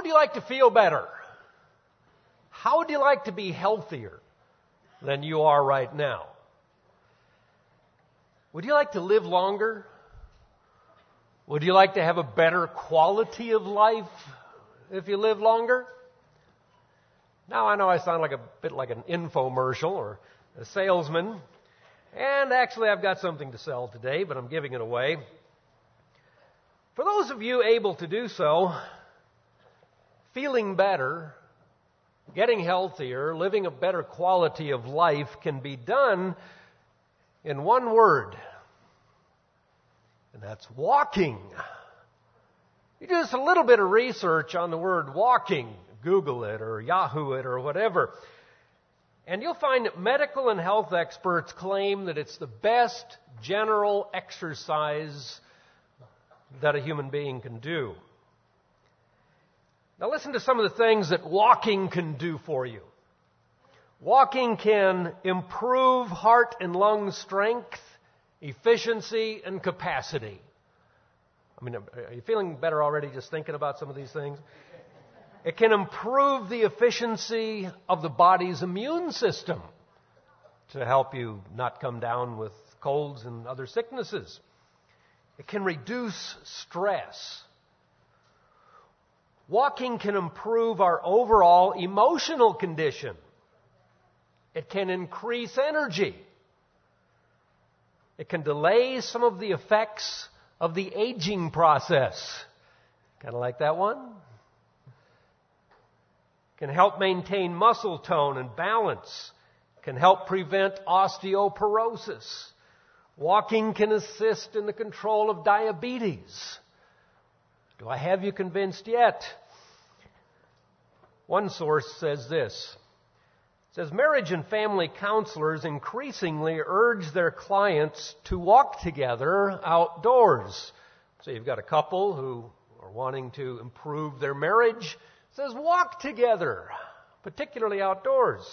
would you like to feel better? How would you like to be healthier than you are right now? Would you like to live longer? Would you like to have a better quality of life if you live longer? Now, I know I sound like a bit like an infomercial or a salesman, and actually I've got something to sell today, but I'm giving it away. For those of you able to do so, feeling better, getting healthier, living a better quality of life can be done in one word, and that's walking. You do just a little bit of research on the word walking, Google it or Yahoo it or whatever, and you'll find that medical and health experts claim that it's the best general exercise that a human being can do. Now listen to some of the things that walking can do for you. Walking can improve heart and lung strength, efficiency, and capacity. I mean, are you feeling better already just thinking about some of these things? It can improve the efficiency of the body's immune system to help you not come down with colds and other sicknesses. It can reduce stress. Walking can improve our overall emotional condition. It can increase energy. It can delay some of the effects of the aging process. Kind of like that one. Can help maintain muscle tone and balance. Can help prevent osteoporosis. Walking can assist in the control of diabetes. Do I have you convinced yet? One source says this. It says, marriage and family counselors increasingly urge their clients to walk together outdoors. So you've got a couple who are wanting to improve their marriage. It says, walk together, particularly outdoors.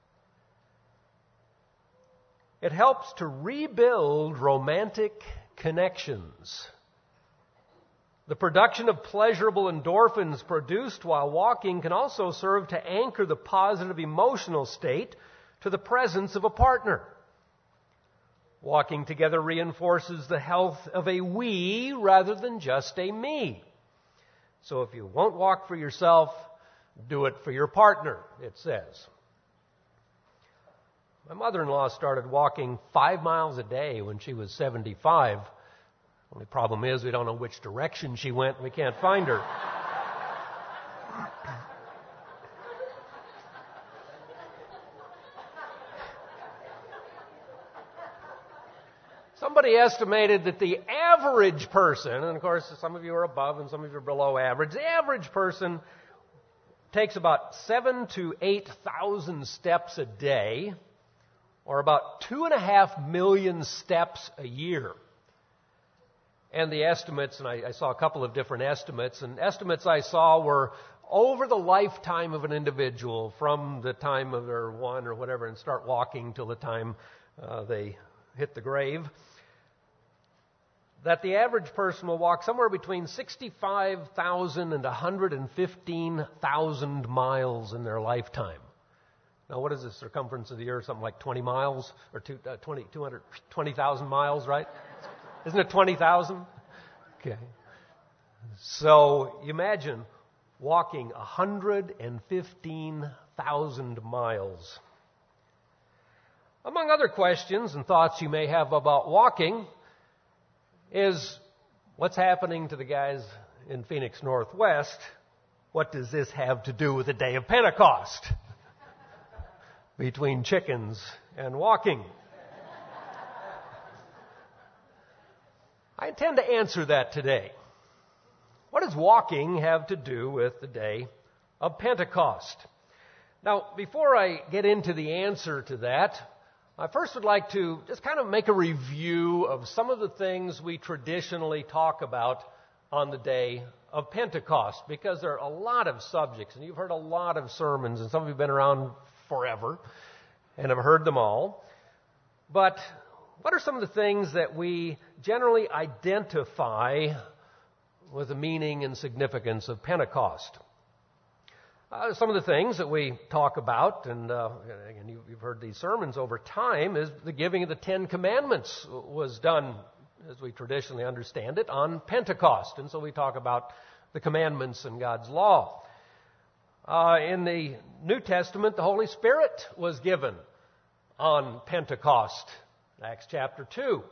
It helps to rebuild romantic connections. The production of pleasurable endorphins produced while walking can also serve to anchor the positive emotional state to the presence of a partner. Walking together reinforces the health of a we rather than just a me. So if you won't walk for yourself, do it for your partner, it says. My mother-in-law started walking 5 miles a day when she was 75. Only problem is we don't know which direction she went and we can't find her. Somebody estimated that the average person, and of course some of you are above and some of you are below average, the average person takes about 7,000 to 8,000 steps a day, or about 2.5 million steps a year. And the estimates, and I saw a couple of different estimates, and estimates I saw were over the lifetime of an individual, from the time of their one or whatever, and start walking till the time they hit the grave, that the average person will walk somewhere between 65,000 and 115,000 miles in their lifetime. Now, what is the circumference of the earth? Something like 20 miles, or 220,000 miles, right? Isn't it 20,000? Okay. So imagine walking 115,000 miles. Among other questions and thoughts you may have about walking is, what's happening to the guys in Phoenix Northwest? What does this have to do with the day of Pentecost? Between chickens and walking. I intend to answer that today. What does walking have to do with the day of Pentecost? Now, before I get into the answer to that, I first would like to just kind of make a review of some of the things we traditionally talk about on the day of Pentecost, because there are a lot of subjects, and you've heard a lot of sermons, and some of you have been around forever and have heard them all. But what are some of the things that we generally identify with the meaning and significance of Pentecost? Some of the things that we talk about, and you've heard these sermons over time, is the giving of the Ten Commandments was done, as we traditionally understand it, on Pentecost. And so we talk about the commandments and God's law. In the New Testament, the Holy Spirit was given on Pentecost, Acts chapter 2.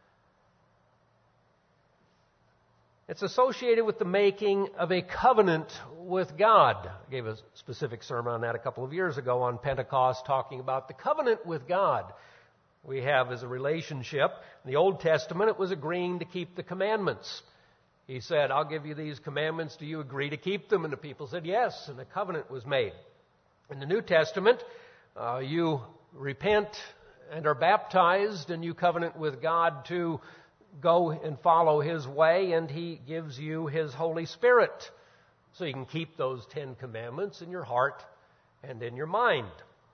It's associated with the making of a covenant with God. I gave a specific sermon on that a couple of years ago on Pentecost, talking about the covenant with God we have as a relationship. In the Old Testament, it was agreeing to keep the commandments. He said, I'll give you these commandments. Do you agree to keep them? And the people said, yes, and a covenant was made. In the New Testament, you repent and are baptized, and you covenant with God to go and follow His way, and He gives you His Holy Spirit so you can keep those 10 commandments in your heart and in your mind.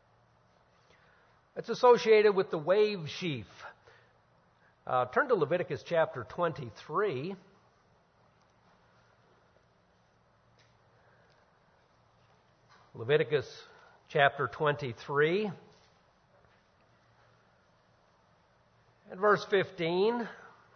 It's associated with the wave sheaf. Turn to Leviticus chapter 23. Leviticus chapter 23 and verse 15.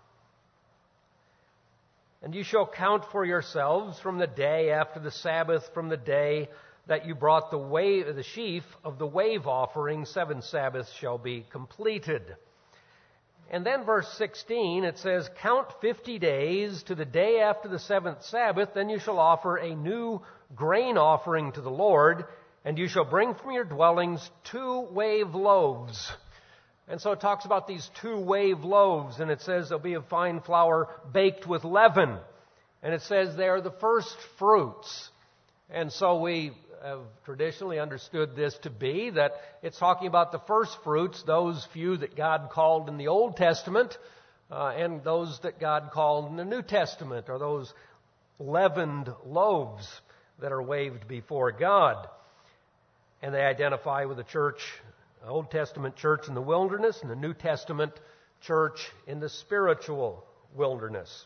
And you shall count for yourselves from the day after the Sabbath, from the day that you brought the sheaf of the wave offering, 7 Sabbaths shall be completed. And then verse 16, it says, count 50 days to the day after the 7th Sabbath, then you shall offer a new grain offering to the Lord, and you shall bring from your dwellings 2 wave loaves. And so it talks about these 2 wave loaves, and it says they'll be of fine flour baked with leaven. And it says they are the first fruits. And so we have traditionally understood this to be that it's talking about the first fruits, those few that God called in the Old Testament, and those that God called in the New Testament, are those leavened loaves that are waved before God. And they identify with the church, Old Testament church in the wilderness, and the New Testament church in the spiritual wilderness.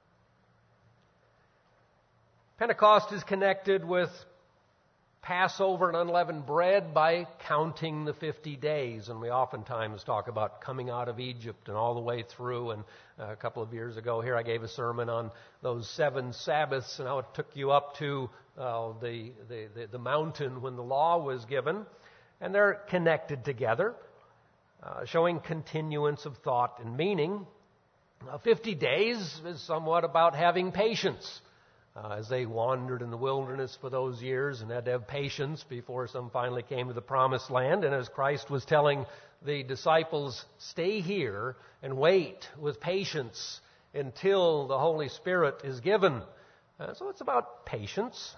Pentecost is connected with Passover and unleavened bread by counting the 50 days. And we oftentimes talk about coming out of Egypt and all the way through. And a couple of years ago here I gave a sermon on those 7 Sabbaths and how it took you up to the mountain when the law was given. And they're connected together, showing continuance of thought and meaning. 50 days is somewhat about having patience. As they wandered in the wilderness for those years and had to have patience before some finally came to the promised land. And as Christ was telling the disciples, stay here and wait with patience until the Holy Spirit is given. So it's about patience.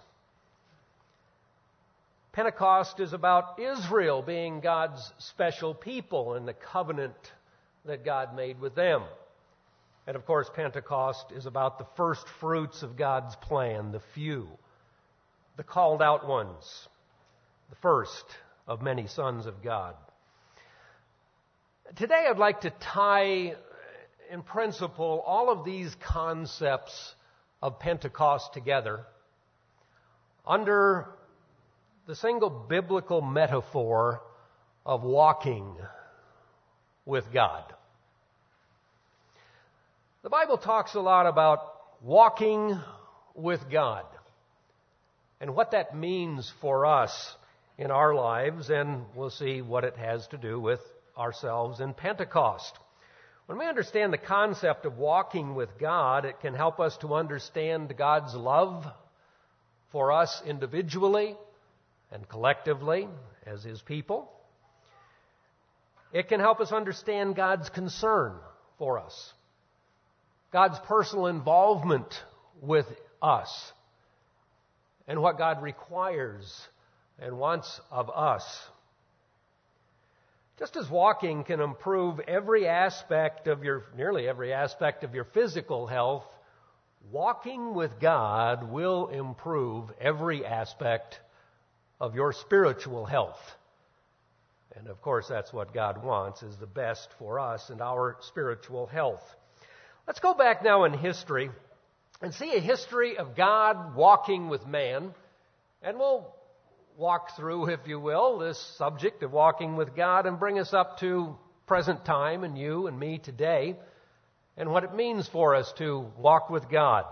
Pentecost is about Israel being God's special people and the covenant that God made with them. And of course, Pentecost is about the first fruits of God's plan, the few, the called out ones, the first of many sons of God. Today I'd like to tie, in principle, all of these concepts of Pentecost together under the single biblical metaphor of walking with God. The Bible talks a lot about walking with God and what that means for us in our lives, and we'll see what it has to do with ourselves in Pentecost. When we understand the concept of walking with God, it can help us to understand God's love for us individually and collectively as His people. It can help us understand God's concern for us, God's personal involvement with us, and what God requires and wants of us. Just as walking can improve nearly every aspect of your physical health, walking with God will improve every aspect of your spiritual health. And of course, that's what God wants, is the best for us and our spiritual health. Let's go back now in history and see a history of God walking with man, and we'll walk through, if you will, this subject of walking with God and bring us up to present time and you and me today and what it means for us to walk with God.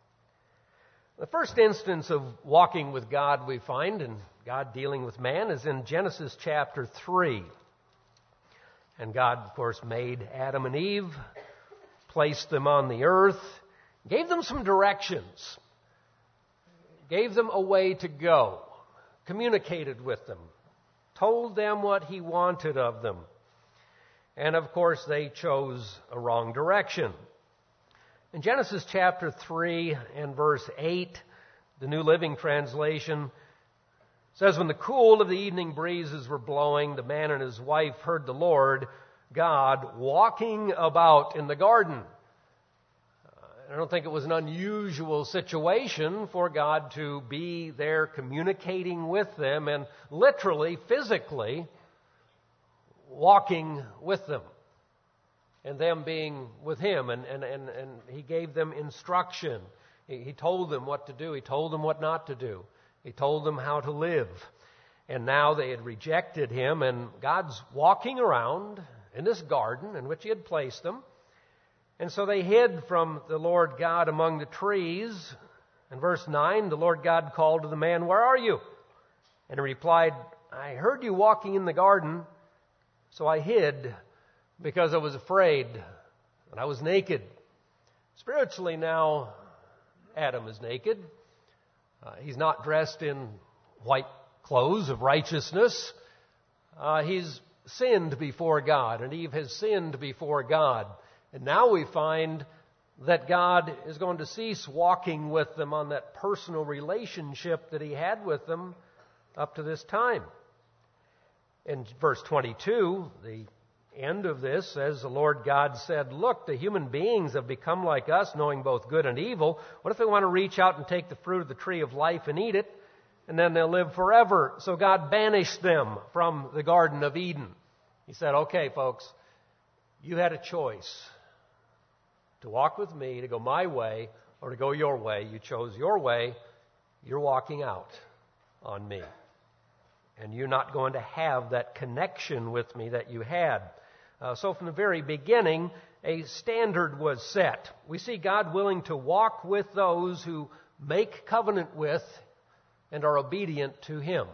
The first instance of walking with God we find in God dealing with man is in Genesis chapter 3. And God, of course, made Adam and Eve, placed them on the earth, gave them some directions, gave them a way to go, communicated with them, told them what He wanted of them. And, of course, they chose a wrong direction. In Genesis chapter 3 and verse 8, the New Living Translation says, "When the cool of the evening breezes were blowing, the man and his wife heard the Lord God walking about in the garden." I don't think it was an unusual situation for God to be there communicating with them and literally, physically walking with them and them being with Him. And He gave them instruction. He told them what to do. He told them what not to do. He told them how to live. And now they had rejected Him, and God's walking around in this garden in which He had placed them. And so they hid from the Lord God among the trees. In verse 9, the Lord God called to the man, "Where are you?" And he replied, "I heard you walking in the garden, so I hid because I was afraid and I was naked." Spiritually now, Adam is naked. He's not dressed in white clothes of righteousness. He's sinned before God, and Eve has sinned before God. And now we find that God is going to cease walking with them on that personal relationship that He had with them up to this time. In verse 22, the end of this says, "The Lord God said, 'Look, the human beings have become like us, knowing both good and evil. What if they want to reach out and take the fruit of the tree of life and eat it, and then they'll live forever?' So God banished them from the Garden of Eden." He said, "Okay, folks, you had a choice to walk with me, to go my way, or to go your way. You chose your way. You're walking out on me. And you're not going to have that connection with me that you had." So from the very beginning, a standard was set. We see God willing to walk with those who make covenant with and are obedient to Him.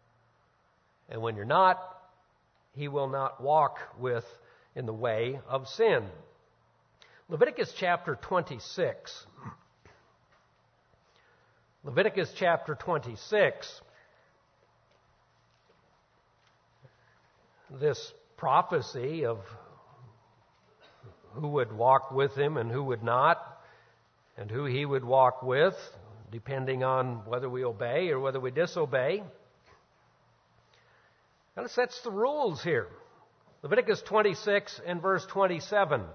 And when you're not, He will not walk with in the way of sin. Leviticus chapter 26. Leviticus chapter 26. This prophecy of who would walk with Him and who would not, and who He would walk with, depending on whether we obey or whether we disobey, kind of sets the rules here. Leviticus 26 and verse 27.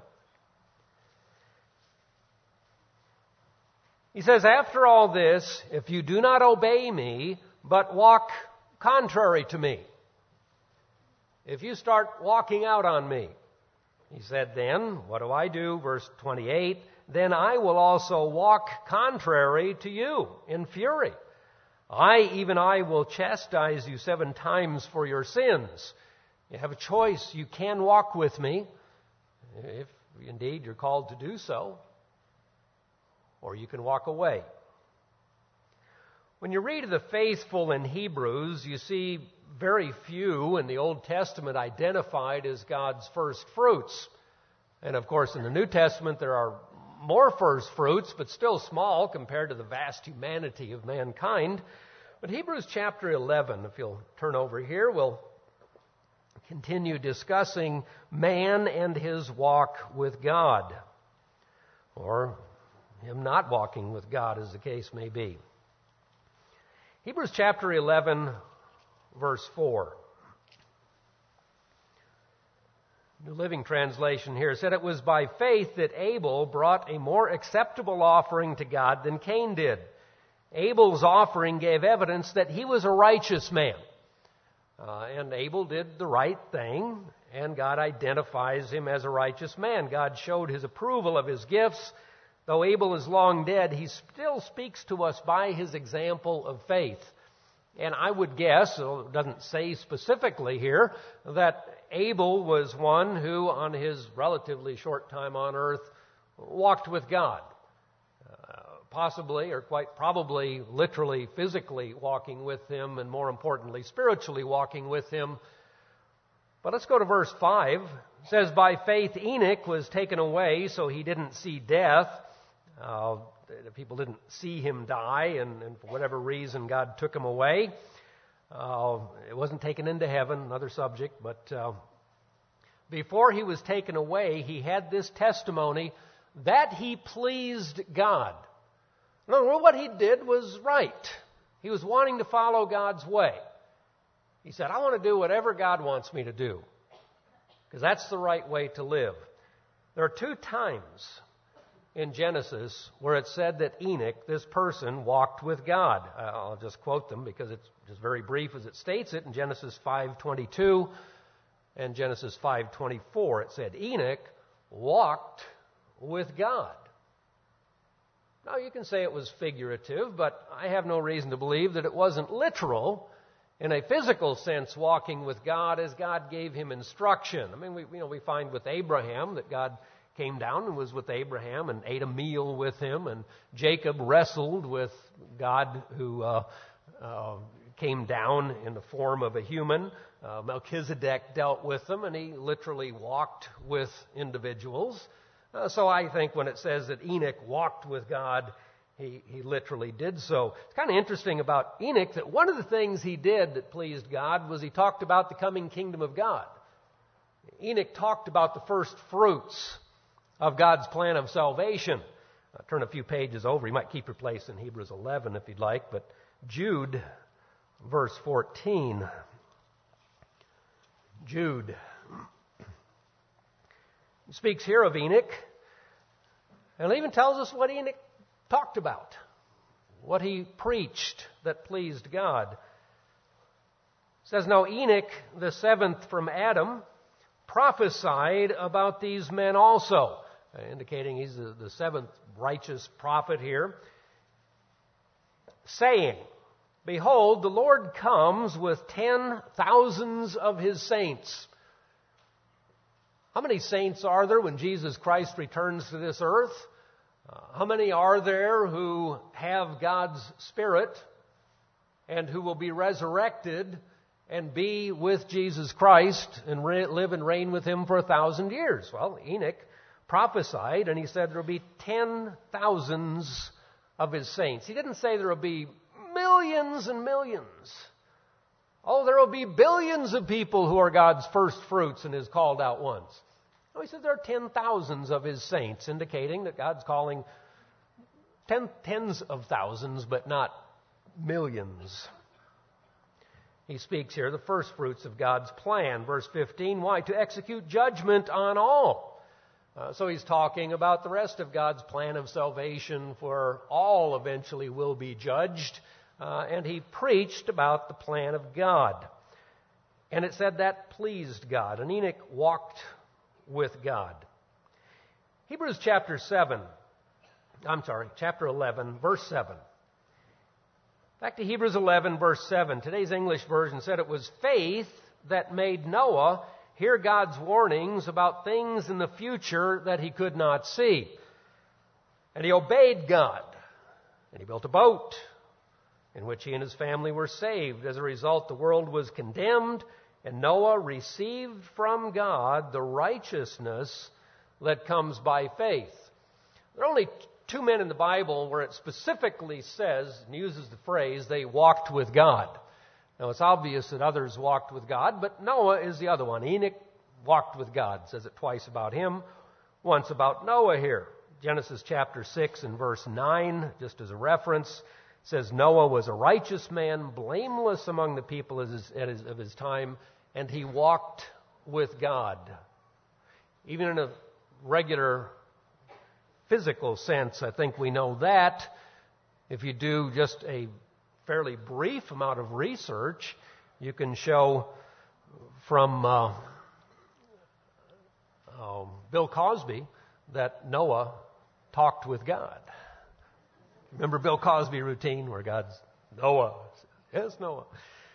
He says, "After all this, if you do not obey me, but walk contrary to me," if you start walking out on me, He said, "then what do I do?" Verse 28, "Then I will also walk contrary to you in fury. Even I will chastise you 7 times for your sins." You have a choice. You can walk with me, if indeed you're called to do so, or you can walk away. When you read of the faithful in Hebrews, you see very few in the Old Testament identified as God's first fruits. And of course, in the New Testament, there are more first fruits, but still small compared to the vast humanity of mankind. But Hebrews chapter 11, if you'll turn over here, we'll continue discussing man and his walk with God, or him not walking with God, as the case may be. Hebrews chapter 11, verse 4. New Living Translation here said, "It was by faith that Abel brought a more acceptable offering to God than Cain did. Abel's offering gave evidence that he was a righteous man." And Abel did the right thing, and God identifies him as a righteous man. God showed His approval of his gifts. Though Abel is long dead, he still speaks to us by his example of faith. And I would guess, although it doesn't say specifically here, that Abel was one who, on his relatively short time on earth, walked with God. Possibly, or quite probably, literally, physically walking with him, and more importantly, spiritually walking with him. But let's go to verse 5. It says, by faith Enoch was taken away, so he didn't see death. People didn't see him die, and for whatever reason, God took him away. It wasn't taken into heaven, another subject, but before he was taken away, he had this testimony that he pleased God. In other words, what he did was right. He was wanting to follow God's way. He said, I want to do whatever God wants me to do, because that's the right way to live. There are 2 times in Genesis where it said that Enoch, this person, walked with God. I'll just quote them because it's just very brief as it states it. In Genesis 5:22 and Genesis 5:24, it said, Enoch walked with God. Now, you can say it was figurative, but I have no reason to believe that it wasn't literal in a physical sense, walking with God as God gave him instruction. I mean, we find with Abraham that God came down and was with Abraham and ate a meal with him, and Jacob wrestled with God who came down in the form of a human. Melchizedek dealt with them, and he literally walked with individuals. So I think when it says that Enoch walked with God, he literally did so. It's kind of interesting about Enoch that one of the things he did that pleased God was he talked about the coming kingdom of God. Enoch talked about the first fruits of God's plan of salvation. Turn a few pages over. You might keep your place in Hebrews 11 if you'd like, but Jude, verse 14. Jude speaks here of Enoch, and it even tells us what Enoch talked about, what he preached that pleased God. It says, now Enoch, the 7th from Adam, prophesied about these men also, indicating he's the 7th righteous prophet here, saying, behold, the Lord comes with 10,000s of his saints. How many saints are there when Jesus Christ returns to this earth? How many are there who have God's Spirit and who will be resurrected and be with Jesus Christ and live and reign with him for 1,000 years? Well, Enoch prophesied, and he said there will be 10,000s of his saints. He didn't say there will be millions and millions. Oh, there will be billions of people who are God's first fruits and his called out ones. No, he said there are 10,000s of his saints, indicating that God's calling tens of thousands, but not millions. He speaks here, the first fruits of God's plan. Verse 15, why? To execute judgment on all. So he's talking about the rest of God's plan of salvation, where all eventually will be judged. And he preached about the plan of God. And it said that pleased God. And Enoch walked with God. Hebrews chapter 11, verse 7. Back to Hebrews 11, verse 7. Today's English version said it was faith that made Noah hear God's warnings about things in the future that he could not see. And he obeyed God. And he built a boat in which he and his family were saved. As a result, the world was condemned, and Noah received from God the righteousness that comes by faith. There are only 2 men in the Bible where it specifically says and uses the phrase, they walked with God. Now, it's obvious that others walked with God, but Noah is the other one. Enoch walked with God. It says it twice about him, once about Noah here. Genesis chapter 6 and verse 9, just as a reference, says Noah was a righteous man, blameless among the people of his time, and he walked with God. Even in a regular physical sense, I think we know that. If you do just a fairly brief amount of research, you can show from Bill Cosby that Noah talked with God. Remember Bill Cosby routine where God's, Noah, Yes, Noah.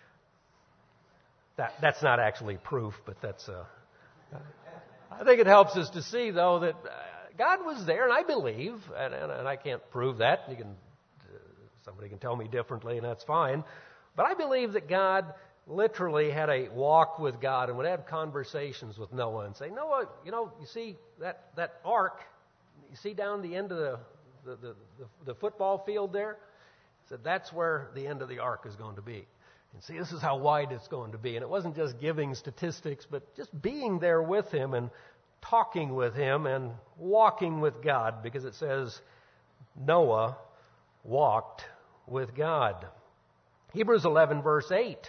That's not actually proof, but that's... I think it helps us to see, though, that God was there, and I believe, and I can't prove that. Somebody can tell me differently, and that's fine. But I believe that God literally had a walk with God and would have conversations with Noah and say, Noah, you see that ark, you see down the end of the football field there? He said, that's where the end of the ark is going to be. And see, this is how wide it's going to be. And it wasn't just giving statistics, but just being there with him and talking with him and walking with God, because it says Noah walked with God. Hebrews 11, verse 8.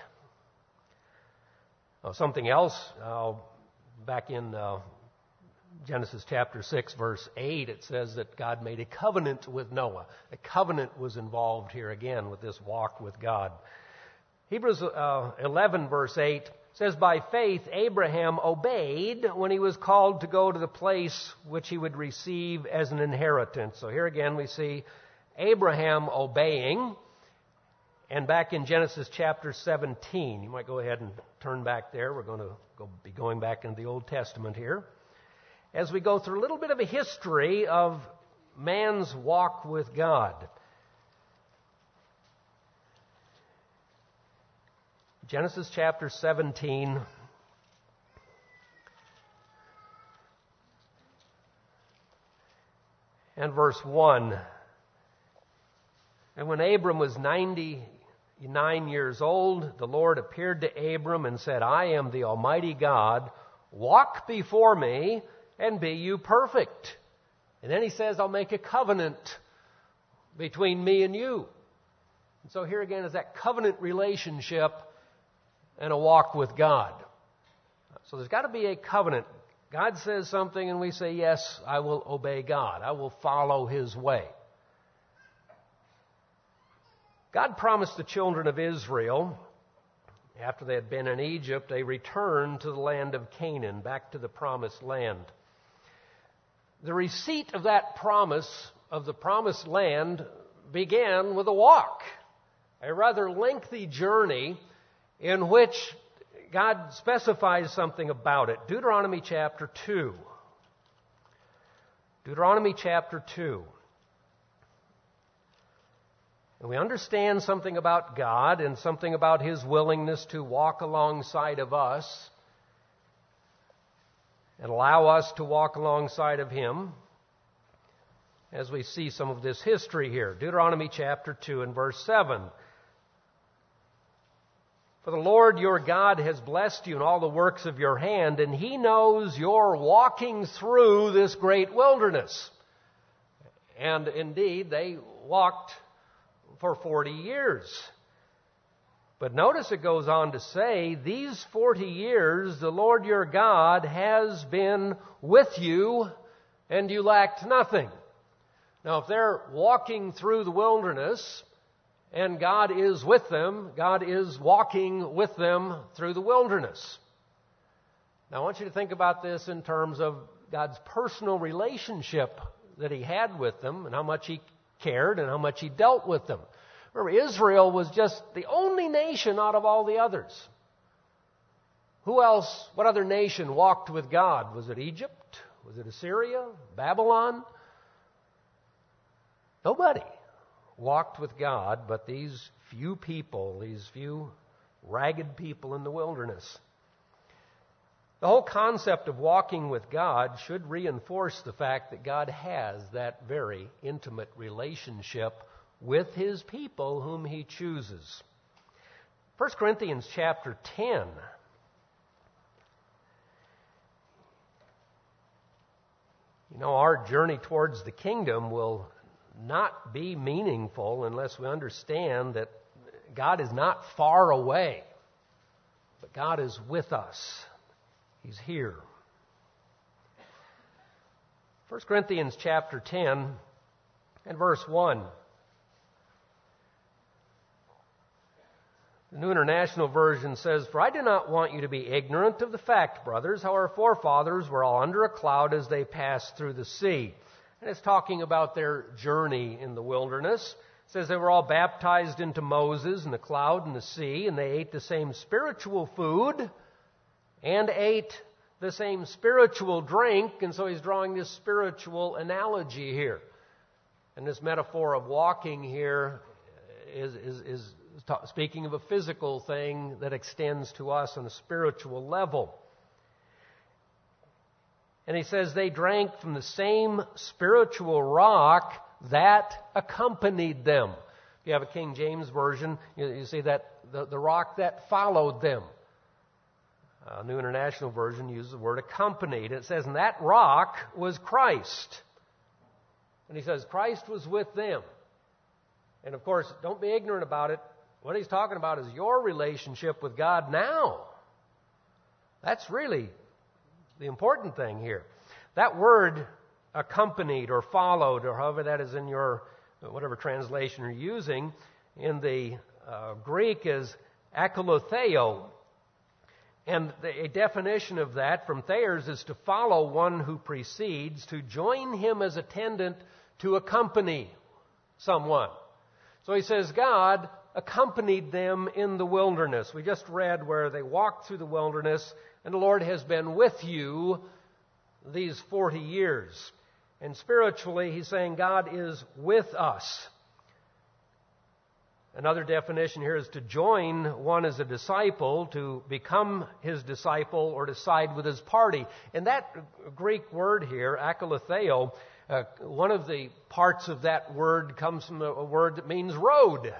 Something else, back in Genesis chapter 6, verse 8, it says that God made a covenant with Noah. A covenant was involved here again with this walk with God. Hebrews 11, verse 8 says, by faith Abraham obeyed when he was called to go to the place which he would receive as an inheritance. So here again we see Abraham obeying. And back in Genesis chapter 17, you might go ahead and turn back there. We're going to be going back into the Old Testament here. As we go through a little bit of a history of man's walk with God. Genesis chapter 17. And verse 1. And when Abram was 99 years old, the Lord appeared to Abram and said, I am the Almighty God. Walk before me and be you perfect. And then he says, I'll make a covenant between me and you. And so here again is that covenant relationship and a walk with God. So there's got to be a covenant. God says something and we say, yes, I will obey God. I will follow His way. God promised the children of Israel, after they had been in Egypt, a return to the land of Canaan, back to the promised land. The receipt of that promise, of the promised land, began with a walk, a rather lengthy journey in which God specifies something about it. Deuteronomy chapter 2. Deuteronomy chapter 2. And we understand something about God and something about His willingness to walk alongside of us and allow us to walk alongside of Him as we see some of this history here. Deuteronomy chapter 2 and verse 7. For the Lord your God has blessed you in all the works of your hand, and He knows you're walking through this great wilderness. And indeed, they walked for 40 years. But notice it goes on to say, these 40 years the Lord your God has been with you, and you lacked nothing. Now, if they're walking through the wilderness, and God is with them, God is walking with them through the wilderness. Now, I want you to think about this in terms of God's personal relationship that He had with them, and how much He cared and how much He dealt with them. Remember, Israel was just the only nation out of all the others. Who else, what other nation walked with God? Was it Egypt? Was it Assyria? Babylon? Nobody walked with God but these few people, these few ragged people in the wilderness. The whole concept of walking with God should reinforce the fact that God has that very intimate relationship with His people whom He chooses. 1 Corinthians chapter 10. You know, our journey towards the kingdom will not be meaningful unless we understand that God is not far away, but God is with us. He's here. 1 Corinthians chapter 10 and verse 1. The New International Version says, For I do not want you to be ignorant of the fact, brothers, how our forefathers were all under a cloud as they passed through the sea. And it's talking about their journey in the wilderness. It says they were all baptized into Moses and the cloud and the sea, and they ate the same spiritual food and ate the same spiritual drink. And so he's drawing this spiritual analogy here. And this metaphor of walking here is speaking of a physical thing that extends to us on a spiritual level. And he says they drank from the same spiritual rock that accompanied them. If you have a King James Version, you see that the rock that followed them. New International Version uses the word accompanied. It says, and that rock was Christ. And he says, Christ was with them. And of course, don't be ignorant about it. What he's talking about is your relationship with God now. That's really the important thing here. That word accompanied or followed, or however that is in your, whatever translation you're using, in the Greek is akolotheo. And a definition of that from Thayer's is to follow one who precedes, to join him as attendant, to accompany someone. So he says God accompanied them in the wilderness. We just read where they walked through the wilderness, and the Lord has been with you these 40 years. And spiritually, he's saying God is with us. Another definition here is to join one as a disciple, to become his disciple, or to side with his party. And that Greek word here, akolotheo, one of the parts of that word comes from a word that means road,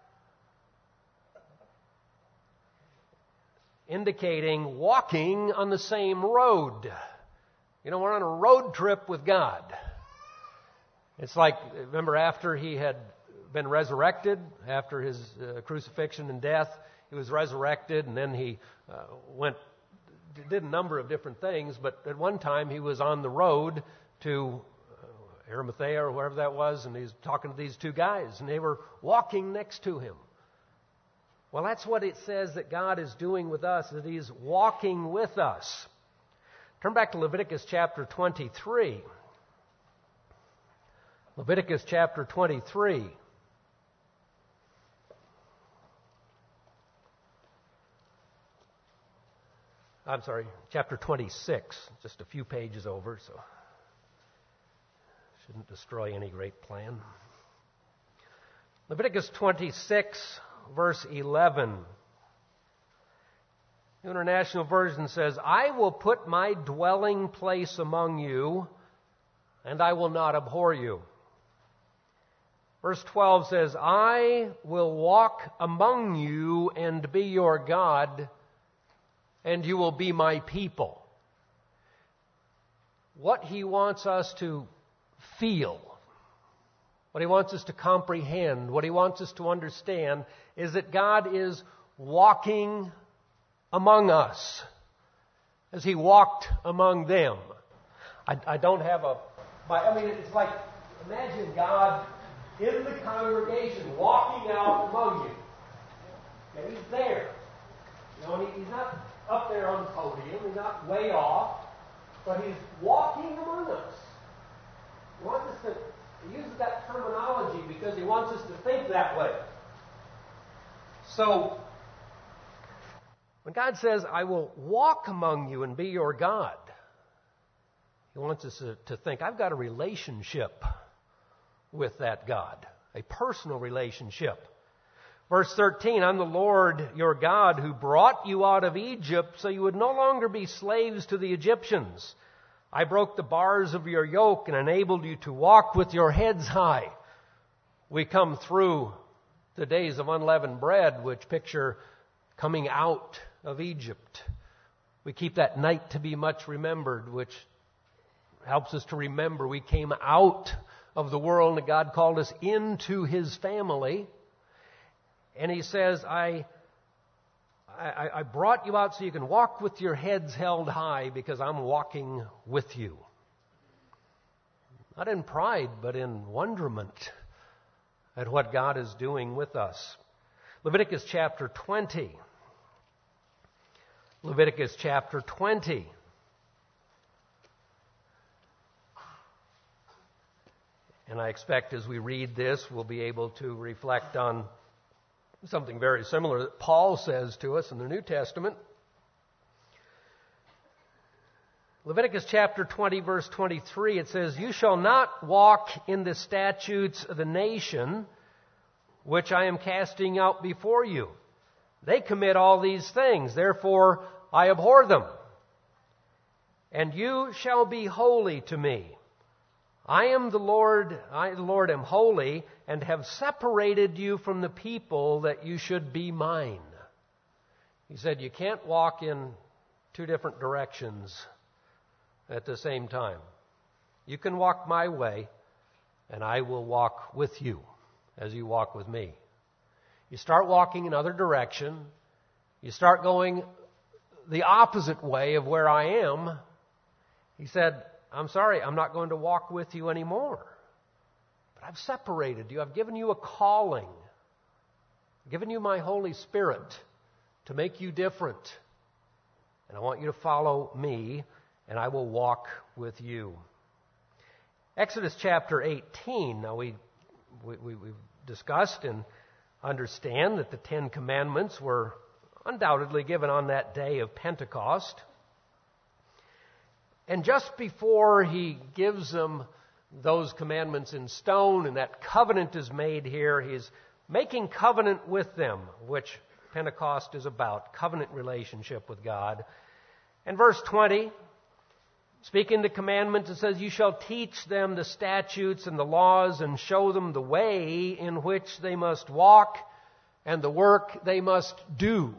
indicating walking on the same road. You know, we're on a road trip with God. It's like, remember, after he had been resurrected, after his crucifixion and death, he was resurrected, and then he did a number of different things, but at one time he was on the road to Arimathea or wherever that was, and he's talking to these two guys, and they were walking next to him. Well, that's what it says that God is doing with us, that he's walking with us. Turn back to Leviticus chapter 23. Leviticus chapter 23. I'm sorry, chapter 26. Just a few pages over, so shouldn't destroy any great plan. Leviticus 26, verse 11. The International Version says, I will put my dwelling place among you, and I will not abhor you. Verse 12 says, I will walk among you and be your God, and you will be my people. What he wants us to feel, what he wants us to comprehend, what he wants us to understand is that God is walking among us as he walked among them. I don't have it's like, imagine God in the congregation walking out among you. And he's there. You know, and he's not up there on the podium, he's not way off, but he's walking among us. He wants us to, he uses that terminology because he wants us to think that way. So, when God says, I will walk among you and be your God, he wants us to think, I've got a relationship with that God, a personal relationship. Verse 13, I'm the Lord your God who brought you out of Egypt so you would no longer be slaves to the Egyptians. I broke the bars of your yoke and enabled you to walk with your heads high. We come through the days of unleavened bread, which picture coming out of Egypt. We keep that night to be much remembered, which helps us to remember we came out of the world and God called us into his family. And he says, I brought you out so you can walk with your heads held high because I'm walking with you. Not in pride, but in wonderment at what God is doing with us. Leviticus chapter 20. Leviticus chapter 20. And I expect as we read this, we'll be able to reflect on something very similar that Paul says to us in the New Testament. Leviticus chapter 20, verse 23, it says, "You shall not walk in the statutes of the nation which I am casting out before you. They commit all these things, therefore I abhor them. And you shall be holy to me. I am the Lord am holy, and have separated you from the people that you should be mine." He said you can't walk in two different directions at the same time. You can walk my way, and I will walk with you as you walk with me. You start walking another direction, you start going the opposite way of where I am, he said, "I'm sorry, I'm not going to walk with you anymore. But I've separated you. I've given you a calling. I've given you my Holy Spirit to make you different. And I want you to follow me, and I will walk with you." Exodus chapter 18. Now we've discussed and understand that the Ten Commandments were undoubtedly given on that day of Pentecost. And just before he gives them those commandments in stone and that covenant is made here, he's making covenant with them, which Pentecost is about, covenant relationship with God. And verse 20, speaking the commandments, it says, "You shall teach them the statutes and the laws and show them the way in which they must walk and the work they must do."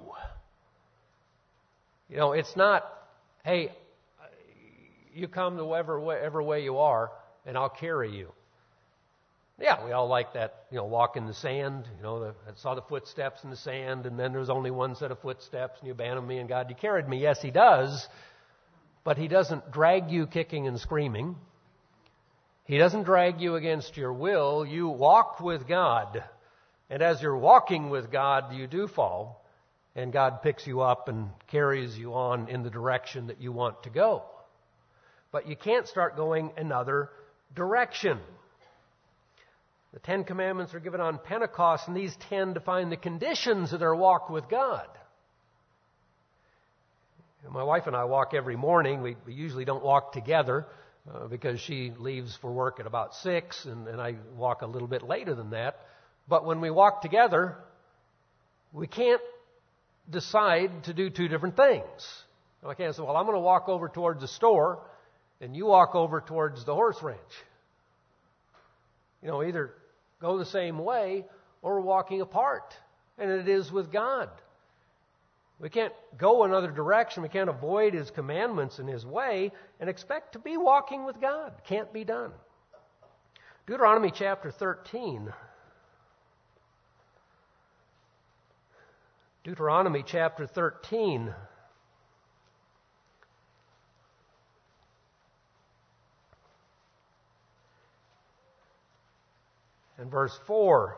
You know, it's not, hey, you come to whatever way you are, and I'll carry you. Yeah, we all like that, walk in the sand. I saw the footsteps in the sand, and then there's only one set of footsteps, and you abandoned me, and God, you carried me. Yes, He does, but He doesn't drag you kicking and screaming. He doesn't drag you against your will. You walk with God, and as you're walking with God, you do fall, and God picks you up and carries you on in the direction that you want to go. But you can't start going another direction. The Ten Commandments are given on Pentecost, and these tend to define the conditions of their walk with God. My wife and I walk every morning. We usually don't walk together because she leaves for work at about 6, and I walk a little bit later than that. But when we walk together, we can't decide to do two different things. I can't say, well, I'm going to walk over towards the store, and you walk over towards the horse ranch. Either go the same way or we're walking apart. And it is with God. We can't go another direction. We can't avoid His commandments and His way and expect to be walking with God. Can't be done. Deuteronomy chapter 13. Deuteronomy chapter 13. And verse 4.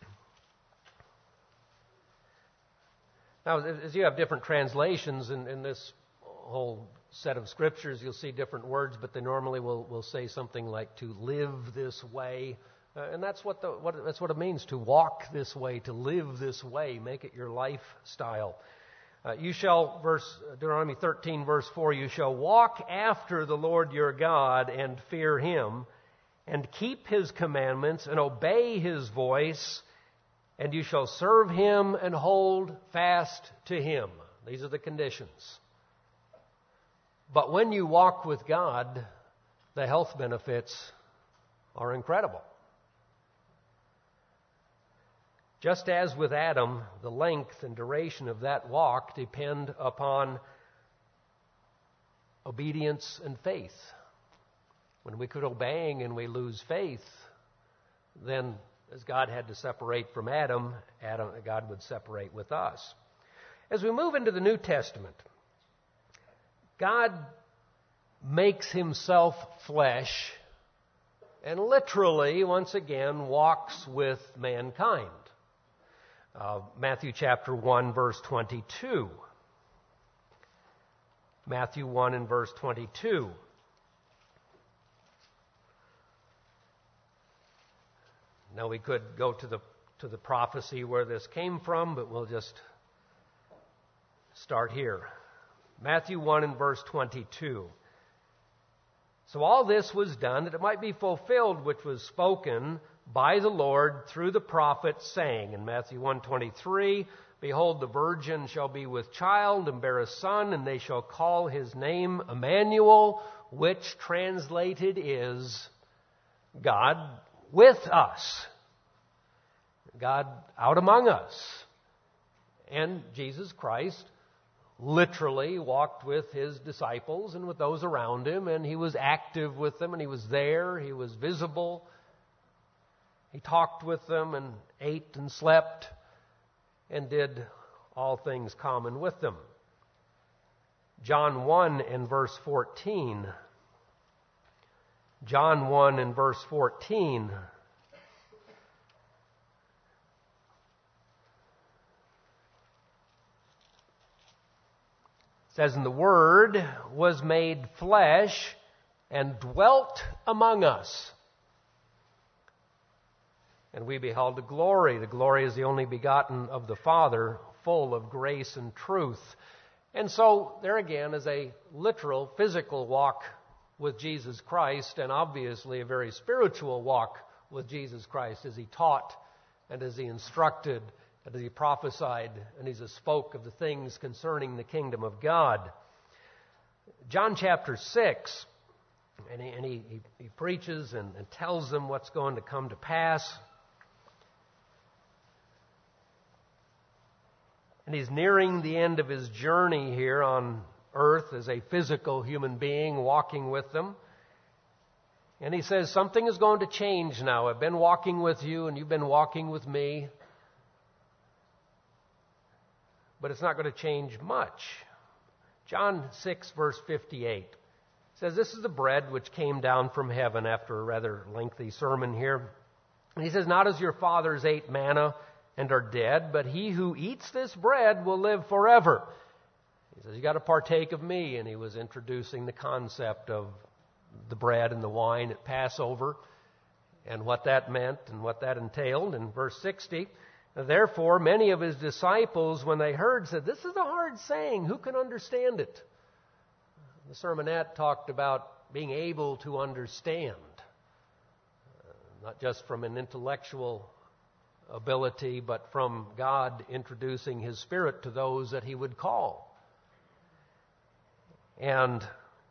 Now, as you have different translations in this whole set of scriptures, you'll see different words, but they normally will say something like to live this way. And that's what it means, to walk this way, to live this way, make it your lifestyle. Deuteronomy 13, verse 4, "You shall walk after the Lord your God and fear Him, and keep His commandments, and obey His voice, and you shall serve Him and hold fast to Him." These are the conditions. But when you walk with God, the health benefits are incredible. Just as with Adam, the length and duration of that walk depend upon obedience and faith. When we quit obeying and we lose faith, then as God had to separate from Adam, God would separate with us. As we move into the New Testament, God makes Himself flesh and literally, once again, walks with mankind. Matthew chapter 1, verse 22. Matthew 1 and verse 22. Now we could go to the prophecy where this came from, but we'll just start here. Matthew 1 and verse 22. So all this was done that it might be fulfilled which was spoken by the Lord through the prophet, saying in Matthew 1:23, Behold, the virgin shall be with child and bear a son, and they shall call his name Emmanuel, which translated is God with us. God out among us. And Jesus Christ literally walked with his disciples and with those around him, and he was active with them, and he was there, he was visible. He talked with them and ate and slept and did all things common with them. John 1 and verse 14. John 1 and verse 14. Says, And the Word was made flesh and dwelt among us. And we beheld the glory. The glory is the only begotten of the Father, full of grace and truth. And so there again is a literal, physical walk with Jesus Christ, and obviously a very spiritual walk with Jesus Christ as he taught and as he instructed and as he prophesied and as he spoke of the things concerning the kingdom of God. John chapter 6, and he preaches and tells them what's going to come to pass. And he's nearing the end of his journey here on earth as a physical human being walking with them. And he says, something is going to change now. I've been walking with you and you've been walking with me. But it's not going to change much. John 6 verse 58 says, This is the bread which came down from heaven, after a rather lengthy sermon here. And he says, Not as your fathers ate manna and are dead, but he who eats this bread will live forever. He says, You got to partake of me. And he was introducing the concept of the bread and the wine at Passover and what that meant and what that entailed. In verse 60, Therefore many of his disciples, when they heard, said, This is a hard saying. Who can understand it? The sermonette talked about being able to understand, not just from an intellectual ability, but from God introducing his Spirit to those that he would call. And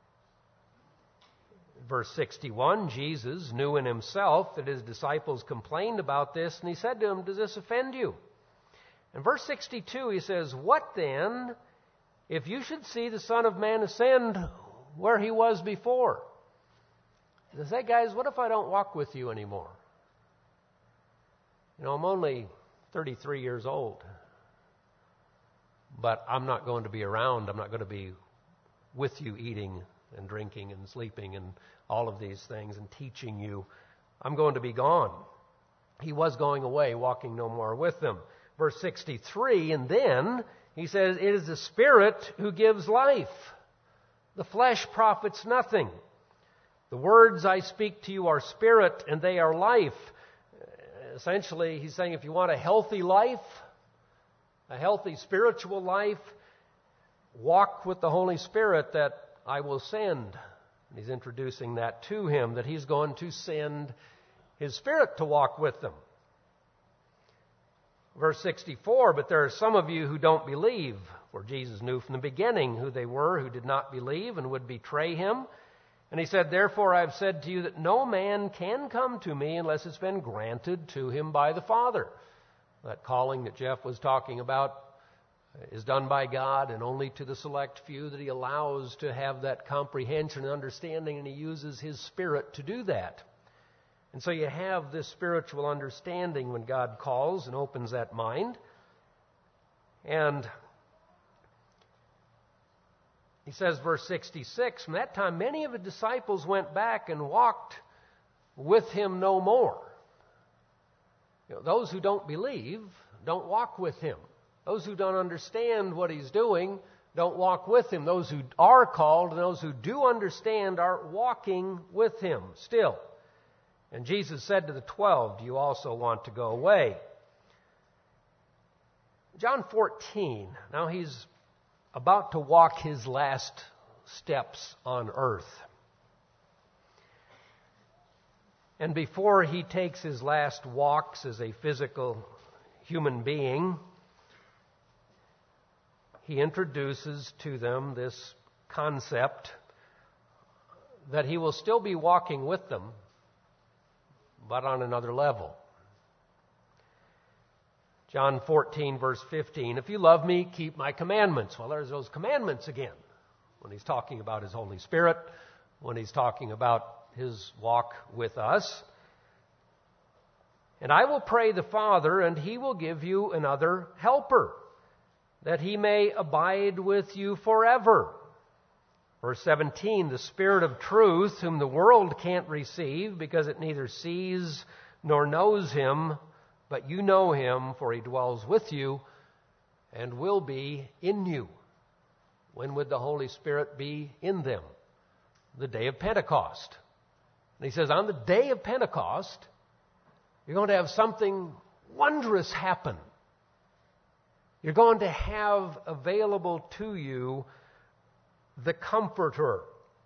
verse 61, Jesus knew in himself that his disciples complained about this, and he said to them, Does this offend you? In verse 62, he says, What then if you should see the Son of Man ascend where he was before? He says, Hey guys, what if I don't walk with you anymore? You know, I'm only 33 years old, but I'm not going to be around. I'm not going to be with you eating and drinking and sleeping and all of these things and teaching you. I'm going to be gone. He was going away, walking no more with them. Verse 63, and then he says, It is the Spirit who gives life. The flesh profits nothing. The words I speak to you are spirit and they are life. Essentially, he's saying if you want a healthy life, a healthy spiritual life, walk with the Holy Spirit that I will send. And he's introducing that to him, that he's going to send his Spirit to walk with them. Verse 64, But there are some of you who don't believe, for Jesus knew from the beginning who they were who did not believe and would betray him. And he said, Therefore I have said to you that no man can come to me unless it's been granted to him by the Father. That calling that Jeff was talking about is done by God, and only to the select few that he allows to have that comprehension and understanding, and he uses his Spirit to do that. And so you have this spiritual understanding when God calls and opens that mind. And he says, verse 66, From that time many of the disciples went back and walked with him no more. You know, those who don't believe don't walk with him. Those who don't understand what he's doing don't walk with him. Those who are called and those who do understand are walking with him still. And Jesus said to the 12, do you also want to go away? John 14, now he's about to walk his last steps on earth. And before he takes his last walks as a physical human being, he introduces to them this concept that he will still be walking with them, but on another level. John 14, verse 15, if you love me, keep my commandments. Well, there's those commandments again, when he's talking about his Holy Spirit, when he's talking about his walk with us. And I will pray the Father, and he will give you another helper, that he may abide with you forever. Verse 17, the Spirit of truth, whom the world can't receive, because it neither sees nor knows him, but you know him, for he dwells with you and will be in you. When would the Holy Spirit be in them? The day of Pentecost. And he says, on the day of Pentecost, you're going to have something wondrous happen. You're going to have available to you the Comforter.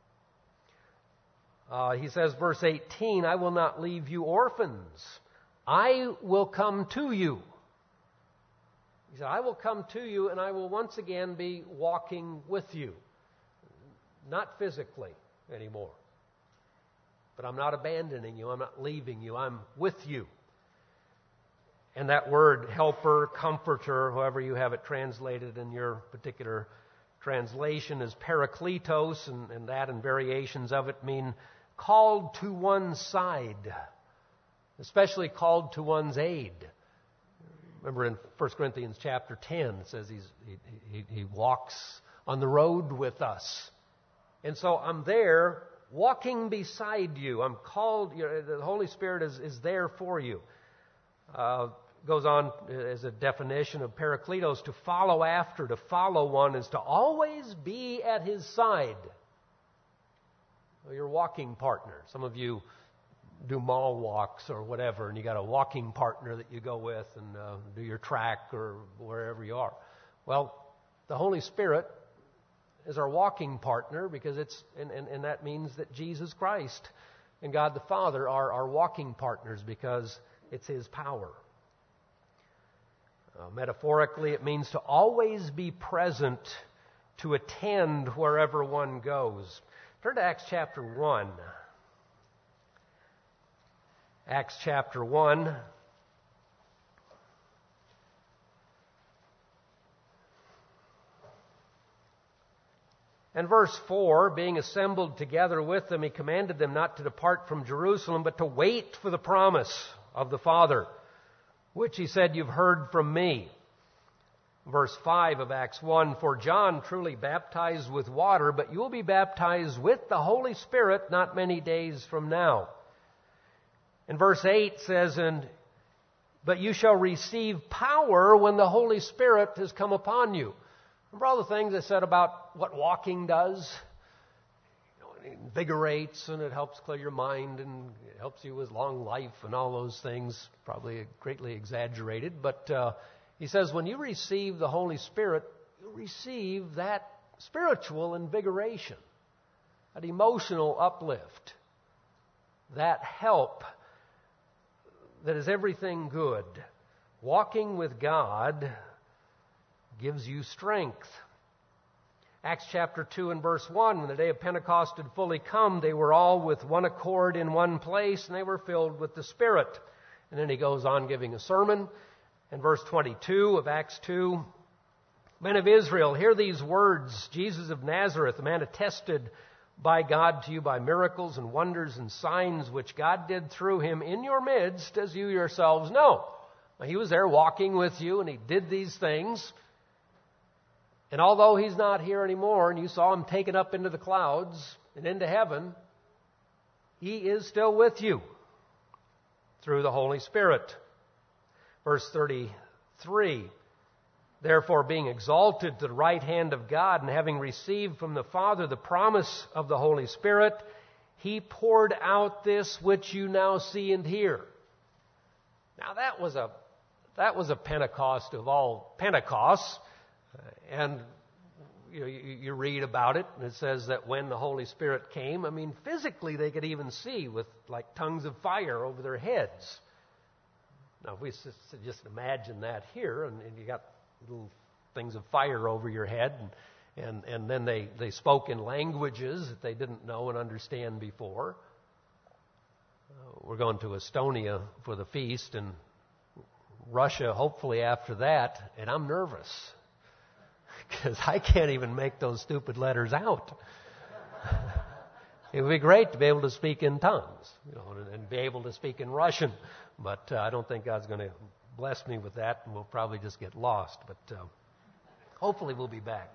He says, verse 18, I will not leave you orphans. I will come to you. He said, I will come to you and I will once again be walking with you. Not physically anymore. But I'm not abandoning you. I'm not leaving you. I'm with you. And that word, helper, comforter, however you have it translated in your particular translation, is parakletos, and that and variations of it mean called to one's side, especially called to one's aid. Remember in 1 Corinthians chapter 10, it says he walks on the road with us. And so I'm there walking beside you. I'm called, the Holy Spirit is there for you. Goes on as a definition of parakletos, to follow after, to follow one is to always be at his side. Your walking partner. Some of you do mall walks or whatever, and you got a walking partner that you go with and do your track or wherever you are. Well, the Holy Spirit is our walking partner, because it's and that means that Jesus Christ and God the Father are our walking partners, because it's his power. Metaphorically, it means to always be present, to attend wherever one goes. Turn to Acts chapter 1. Acts chapter 1. And verse 4, being assembled together with them, he commanded them not to depart from Jerusalem, but to wait for the promise of the Father, which he said, you've heard from me. Verse 5 of Acts 1, for John truly baptized with water, but you will be baptized with the Holy Spirit not many days from now. And verse 8 says, but you shall receive power when the Holy Spirit has come upon you. Remember all the things I said about what walking does? It invigorates, and it helps clear your mind, and it helps you with long life and all those things, probably greatly exaggerated. But he says when you receive the Holy Spirit, you receive that spiritual invigoration, that emotional uplift, that help that is everything good. Walking with God gives you strength. Acts chapter 2 and verse 1, when the day of Pentecost had fully come, they were all with one accord in one place, and they were filled with the Spirit. And then he goes on giving a sermon. In verse 22 of Acts 2, men of Israel, hear these words. Jesus of Nazareth, a man attested by God to you by miracles and wonders and signs which God did through him in your midst, as you yourselves know. Now, he was there walking with you, and he did these things. And although he's not here anymore, and you saw him taken up into the clouds and into heaven, he is still with you through the Holy Spirit. Verse 33, therefore being exalted to the right hand of God, and having received from the Father the promise of the Holy Spirit, He poured out this which you now see and hear. Now that was a Pentecost of all Pentecosts. And you read about it, and it says that when the Holy Spirit came, physically they could even see with like tongues of fire over their heads. Now, if we just imagine that here, and you got little things of fire over your head, and then they spoke in languages that they didn't know and understand before. We're going to Estonia for the feast, and Russia hopefully after that, and I'm nervous because I can't even make those stupid letters out. It would be great to be able to speak in tongues, and be able to speak in Russian, but I don't think God's going to bless me with that, and we'll probably just get lost, but hopefully we'll be back.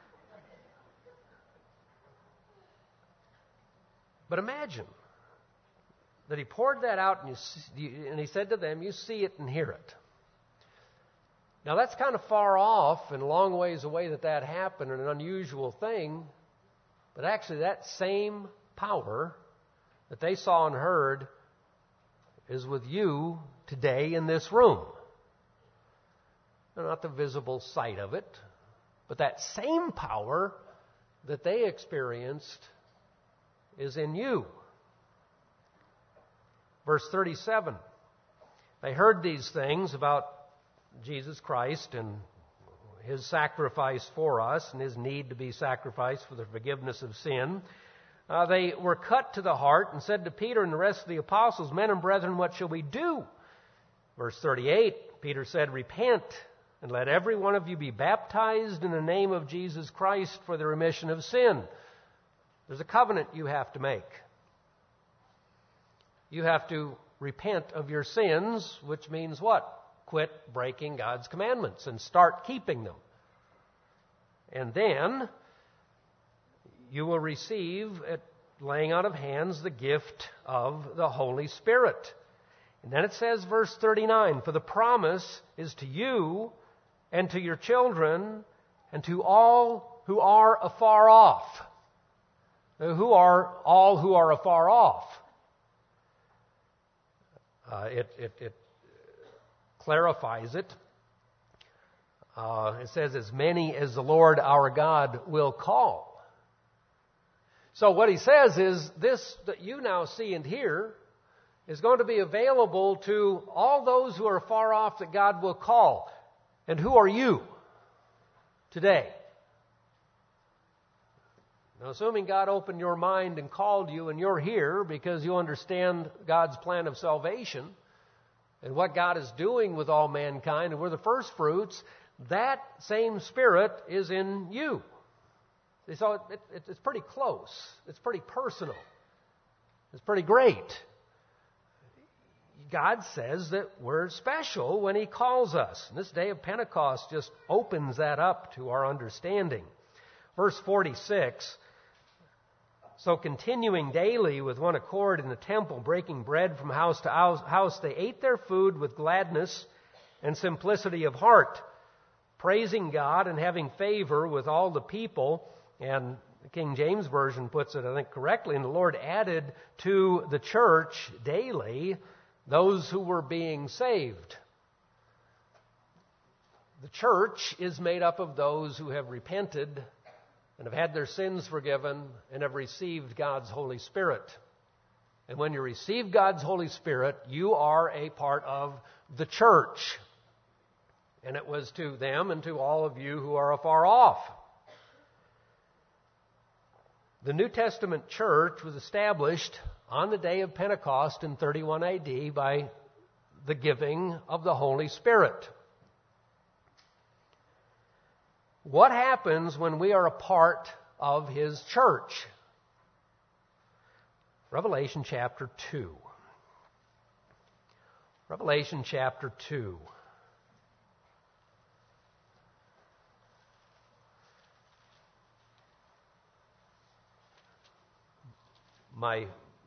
But imagine that he poured that out, and he said to them, you see it and hear it. Now that's kind of far off and a long ways away that happened, and an unusual thing, but actually that same power that they saw and heard is with you today in this room. Now, not the visible sight of it, but that same power that they experienced is in you. Verse 37, they heard these things about Jesus Christ and His sacrifice for us and His need to be sacrificed for the forgiveness of sin. They were cut to the heart and said to Peter and the rest of the apostles, men and brethren, what shall we do? Verse 38, Peter said, repent and let every one of you be baptized in the name of Jesus Christ for the remission of sin. There's a covenant you have to make. You have to repent of your sins, which means what? Quit breaking God's commandments and start keeping them. And then you will receive, at laying out of hands, the gift of the Holy Spirit. And then it says, verse 39, for the promise is to you and to your children and to all who are afar off. Who are all who are afar off? It clarifies it. It says, as many as the Lord our God will call. So what he says is, this that you now see and hear is going to be available to all those who are far off that God will call. And who are you today? Now, assuming God opened your mind and called you, and you're here because you understand God's plan of salvation and what God is doing with all mankind, and we're the first fruits, that same Spirit is in you. So it's pretty close. It's pretty personal. It's pretty great. God says that we're special when He calls us. And this day of Pentecost just opens that up to our understanding. Verse 46, so continuing daily with one accord in the temple, breaking bread from house to house, they ate their food with gladness and simplicity of heart, praising God and having favor with all the people. And the King James Version puts it, I think, correctly. And the Lord added to the church daily those who were being saved. The church is made up of those who have repented and have had their sins forgiven and have received God's Holy Spirit. And when you receive God's Holy Spirit, you are a part of the church. And it was to them and to all of you who are afar off. The New Testament church was established on the day of Pentecost in 31 AD by the giving of the Holy Spirit. What happens when we are a part of His church? Revelation chapter 2. Revelation chapter 2. My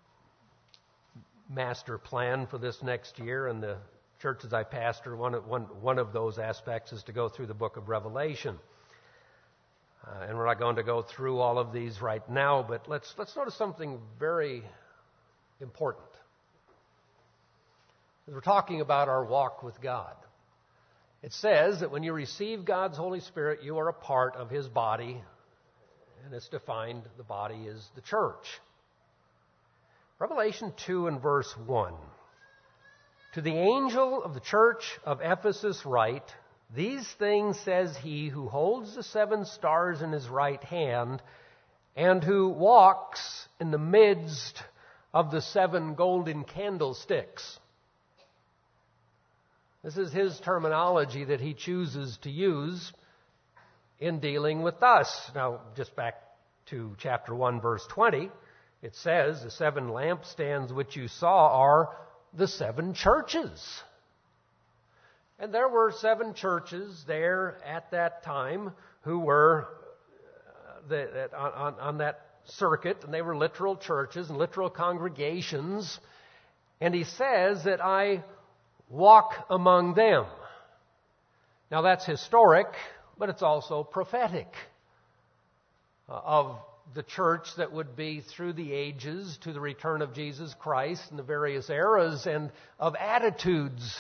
master plan for this next year and the churches I pastor, one of those aspects is to go through the book of Revelation. And we're not going to go through all of these right now, but let's notice something very important. As we're talking about our walk with God, it says that when you receive God's Holy Spirit, you are a part of His body, and it's defined, the body is the church. Revelation 2 and verse 1. To the angel of the church of Ephesus write, these things says he who holds the 7 stars in his right hand and who walks in the midst of the 7 golden candlesticks. This is his terminology that he chooses to use in dealing with us. Now, just back to chapter 1, verse 20, it says, the 7 lampstands which you saw are the 7 churches. And there were 7 churches there at that time who were on that circuit, and they were literal churches and literal congregations. And he says that I walk among them. Now that's historic, but it's also prophetic of the church that would be through the ages to the return of Jesus Christ in the various eras, and of attitudes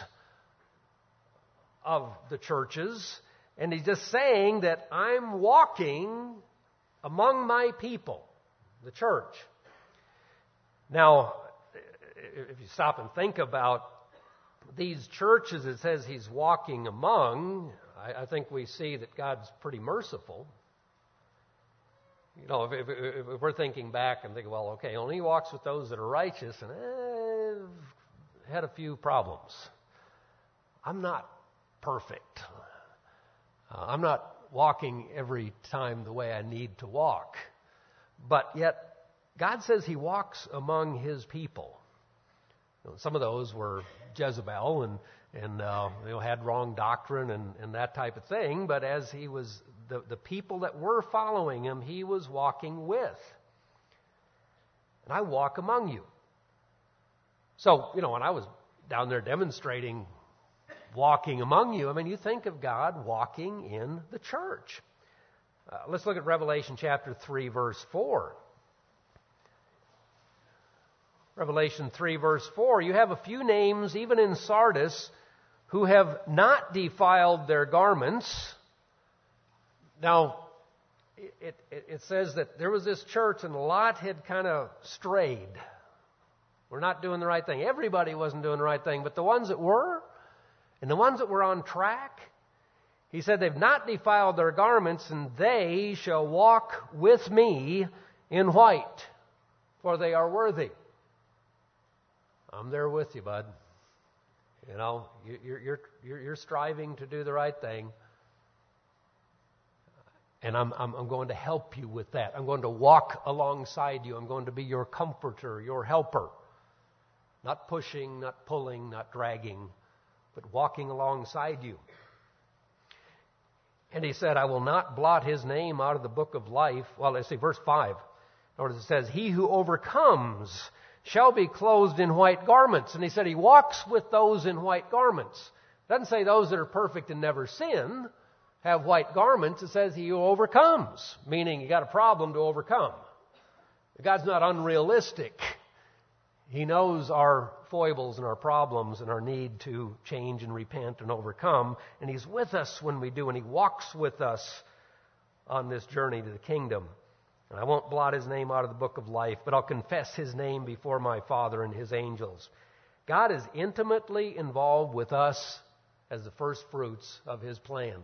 of the churches. And he's just saying that I'm walking among my people, the church. Now, if you stop and think about these churches, it says he's walking among. I think we see that God's pretty merciful. You know, if we're thinking back and thinking, well, okay, only he walks with those that are righteous, and I've had a few problems. I'm not perfect. I'm not walking every time the way I need to walk. But yet, God says he walks among his people. You know, some of those were Jezebel and had wrong doctrine and that type of thing. But as he was, the people that were following him, he was walking with. And I walk among you. So, when I was down there demonstrating walking among you, you think of God walking in the church. Let's look at Revelation chapter 3, verse 4. Revelation 3, verse 4. You have a few names, even in Sardis, who have not defiled their garments. Now, it says that there was this church and Lot had kind of strayed. We're not doing the right thing. Everybody wasn't doing the right thing, but the ones that were, and the ones that were on track, he said they've not defiled their garments, and they shall walk with me in white, for they are worthy. I'm there with you, bud. You're striving to do the right thing. And I'm going to help you with that. I'm going to walk alongside you. I'm going to be your comforter, your helper. Not pushing, not pulling, not dragging, but walking alongside you. And he said, I will not blot his name out of the book of life. Well, let's see, verse 5. Notice it says, he who overcomes shall be clothed in white garments. And he said he walks with those in white garments. It doesn't say those that are perfect and never sin have white garments. It says he who overcomes, meaning you got a problem to overcome. God's not unrealistic. He knows our foibles and our problems and our need to change and repent and overcome. And he's with us when we do, and he walks with us on this journey to the kingdom. And I won't blot his name out of the book of life, but I'll confess his name before my Father and his angels. God is intimately involved with us as the first fruits of his plan.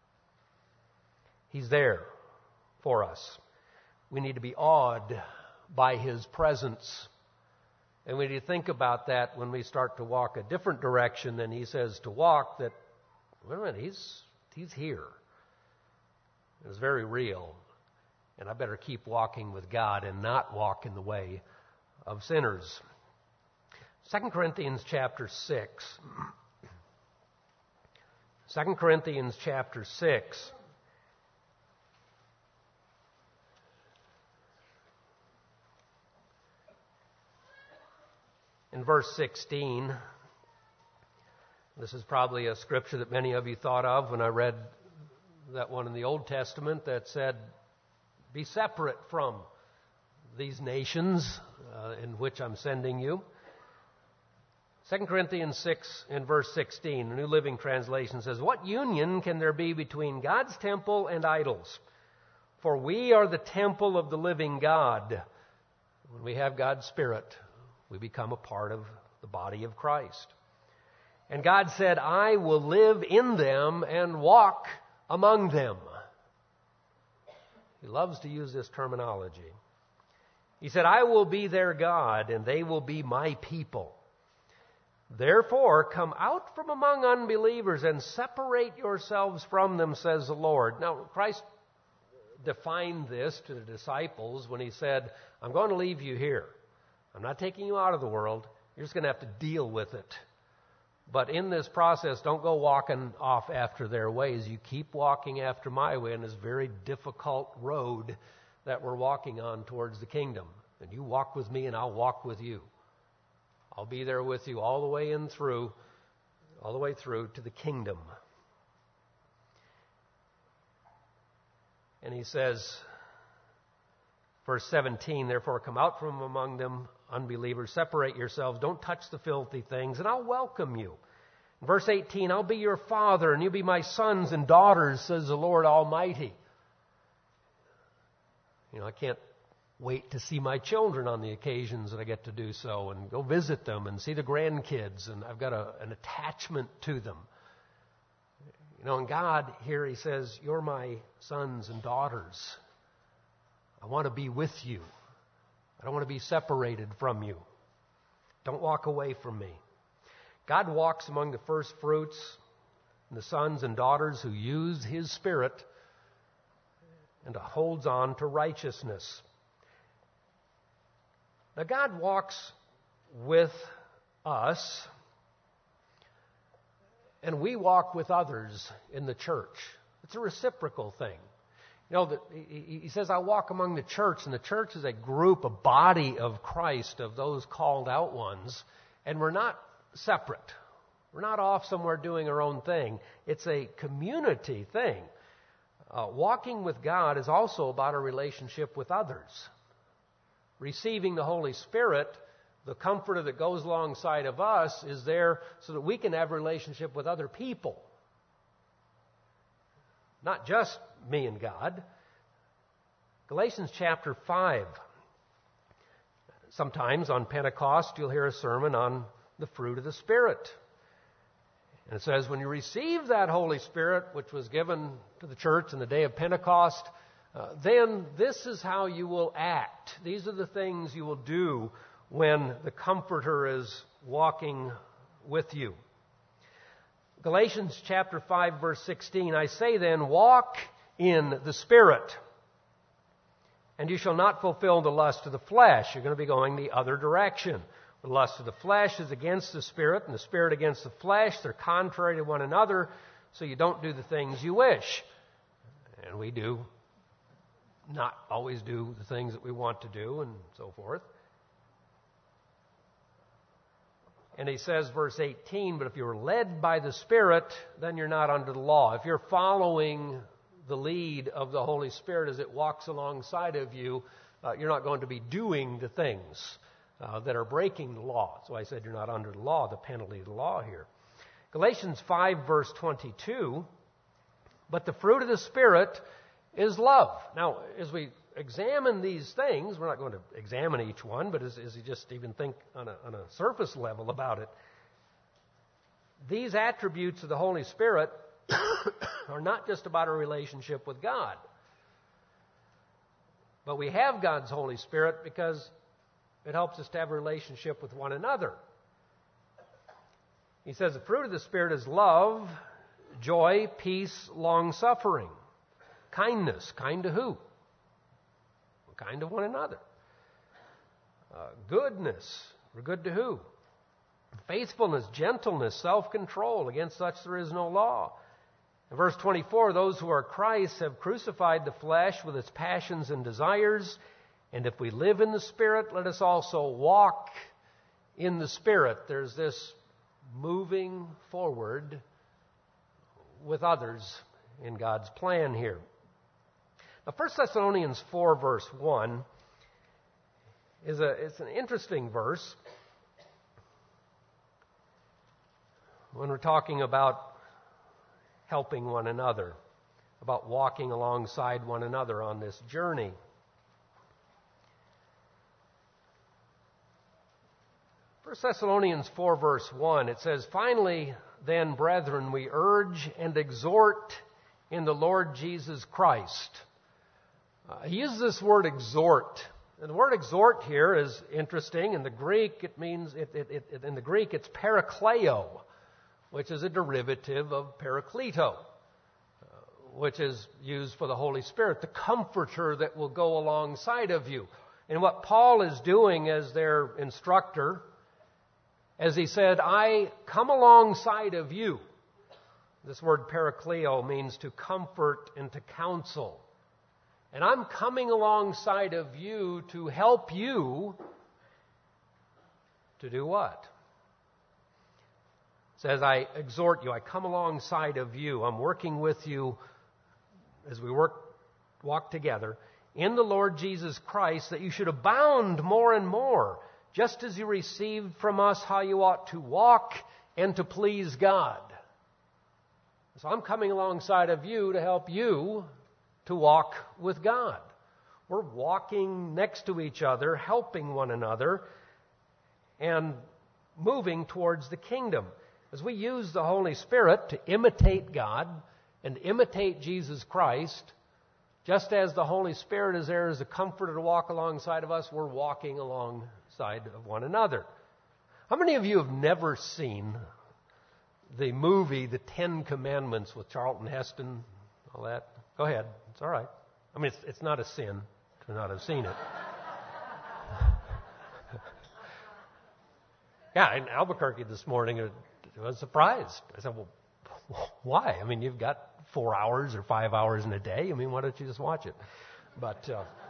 He's there for us. We need to be awed by his presence. And we need to think about that when we start to walk a different direction than he says to walk, that, wait a minute, he's here. It's very real. And I better keep walking with God and not walk in the way of sinners. 2 Corinthians chapter 6. 2 Corinthians chapter 6. In verse 16, this is probably a scripture that many of you thought of when I read that one in the Old Testament that said, be separate from these nations in which I'm sending you. 2 Corinthians 6 and verse 16, the New Living Translation says, what union can there be between God's temple and idols? For we are the temple of the living God. When we have God's Spirit, we become a part of the body of Christ. And God said, I will live in them and walk among them. He loves to use this terminology. He said, I will be their God, and they will be my people. Therefore, come out from among unbelievers and separate yourselves from them, says the Lord. Now, Christ defined this to the disciples when he said, I'm going to leave you here. I'm not taking you out of the world. You're just going to have to deal with it. But in this process, don't go walking off after their ways. You keep walking after my way in this very difficult road that we're walking on towards the kingdom. And you walk with me and I'll walk with you. I'll be there with you all the way through to the kingdom. And he says, verse 17, therefore come out from among them, unbelievers, separate yourselves, don't touch the filthy things, and I'll welcome you. Verse 18, I'll be your father, and you'll be my sons and daughters, says the Lord Almighty. I can't wait to see my children on the occasions that I get to do so and go visit them and see the grandkids, and I've got an attachment to them. And God here, he says, you're my sons and daughters. I want to be with you. I don't want to be separated from you. Don't walk away from me. God walks among the first fruits and the sons and daughters who use his Spirit and holds on to righteousness. Now, God walks with us, and we walk with others in the church. It's a reciprocal thing. He says, I walk among the church, and the church is a group, a body of Christ, of those called out ones, and we're not separate. We're not off somewhere doing our own thing. It's a community thing. Walking with God is also about a relationship with others. Receiving the Holy Spirit, the comforter that goes alongside of us, is there so that we can have a relationship with other people. Not just me and God. Galatians chapter 5. Sometimes on Pentecost you'll hear a sermon on the fruit of the Spirit. And it says, when you receive that Holy Spirit, which was given to the church in the day of Pentecost, then this is how you will act. These are the things you will do when the Comforter is walking with you. Galatians chapter 5, verse 16, I say then, walk in the Spirit, and you shall not fulfill the lust of the flesh. You're going to be going the other direction. The lust of the flesh is against the Spirit, and the Spirit against the flesh. They're contrary to one another, so you don't do the things you wish. And we do not always do the things that we want to do, and so forth. And he says, verse 18, but if you're led by the Spirit, then you're not under the law. If you're following the lead of the Holy Spirit as it walks alongside of you, you're not going to be doing the things that are breaking the law. So I said you're not under the law, the penalty of the law here. Galatians 5, verse 22, but the fruit of the Spirit is love. Now, as we examine these things, we're not going to examine each one, but as you just even think on a surface level about it, these attributes of the Holy Spirit are not just about a relationship with God. But we have God's Holy Spirit because it helps us to have a relationship with one another. He says the fruit of the Spirit is love, joy, peace, long-suffering, kindness. Kind to who? Kind to one another. Goodness. We're good to who? Faithfulness, gentleness, self-control. Against such there is no law. In verse 24, those who are Christ have crucified the flesh with its passions and desires. And if we live in the Spirit, let us also walk in the Spirit. There's this moving forward with others in God's plan here. Now, 1 Thessalonians 4, verse 1, it's an interesting verse when we're talking about helping one another, about walking alongside one another on this journey. 1 Thessalonians 4, verse 1, it says, "Finally, then, brethren, we urge and exhort in the Lord Jesus Christ." He uses this word exhort. And the word exhort here is interesting. In the Greek, it means, in the Greek, it's parakleo, which is a derivative of parakleto, which is used for the Holy Spirit, the comforter that will go alongside of you. And what Paul is doing as their instructor, as he said, I come alongside of you. This word parakleo means to comfort and to counsel. And I'm coming alongside of you to help you to do what? It says, I exhort you, I come alongside of you. I'm working with you as we walk together in the Lord Jesus Christ, that you should abound more and more, just as you received from us how you ought to walk and to please God. So I'm coming alongside of you to help you to walk with God. We're walking next to each other, helping one another, and moving towards the kingdom. As we use the Holy Spirit to imitate God and imitate Jesus Christ, just as the Holy Spirit is there as a comforter to walk alongside of us, we're walking alongside of one another. How many of you have never seen the movie The Ten Commandments with Charlton Heston, all that? Go ahead. It's all right. I mean, it's not a sin to not have seen it. Yeah, in Albuquerque this morning, I was surprised. I said, well, why? I mean, you've got 4 hours or 5 hours in a day. I mean, why don't you just watch it? But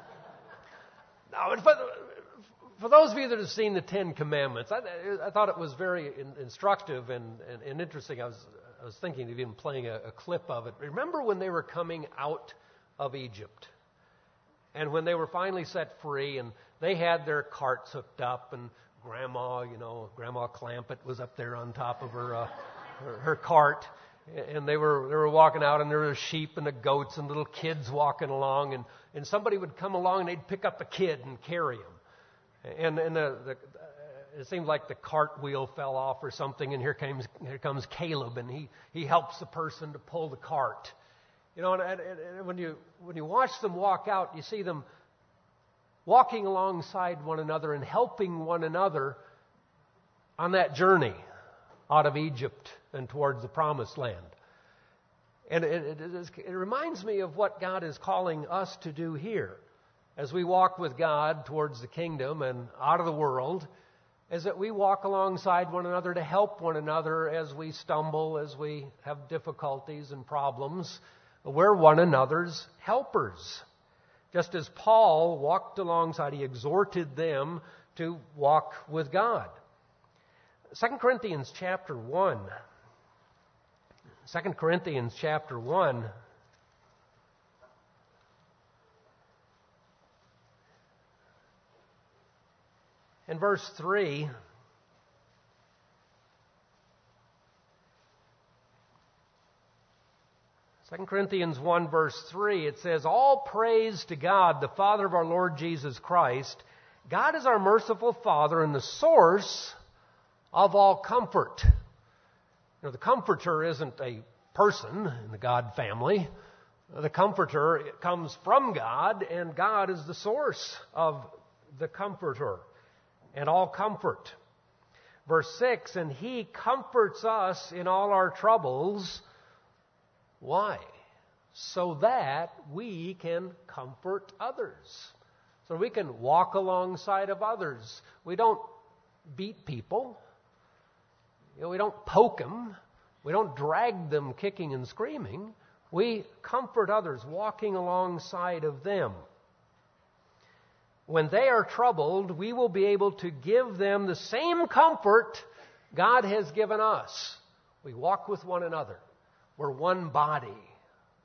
for those of you that have seen the Ten Commandments, I thought it was very instructive and interesting. I was thinking of even playing a clip of it. Remember when they were coming out of Egypt, and when they were finally set free, and they had their carts hooked up, and Grandma Clampett was up there on top of her cart, and they were walking out, and there were sheep and the goats and little kids walking along, and somebody would come along and they'd pick up a kid and carry him, and it seemed like the cart wheel fell off or something, and here comes Caleb, and he helps the person to pull the cart. You know, and when you watch them walk out, you see them walking alongside one another and helping one another on that journey out of Egypt and towards the Promised Land. And it reminds me of what God is calling us to do here as we walk with God towards the kingdom and out of the world, is that we walk alongside one another to help one another as we stumble, as we have difficulties and problems. We're one another's helpers. Just as Paul walked alongside, he exhorted them to walk with God. 2 Corinthians chapter 1. 2 Corinthians chapter 1. In verse 3, 2 Corinthians 1 verse 3, it says, "All praise to God, the Father of our Lord Jesus Christ. God is our merciful Father and the source of all comfort." You know, the Comforter isn't a person in the God family. The Comforter comes from God, and God is the source of the Comforter and all comfort. Verse 6, "And He comforts us in all our troubles." Why? So that we can comfort others. So we can walk alongside of others. We don't beat people. You know, we don't poke them. We don't drag them kicking and screaming. We comfort others, walking alongside of them. When they are troubled, we will be able to give them the same comfort God has given us. We walk with one another. We're one body.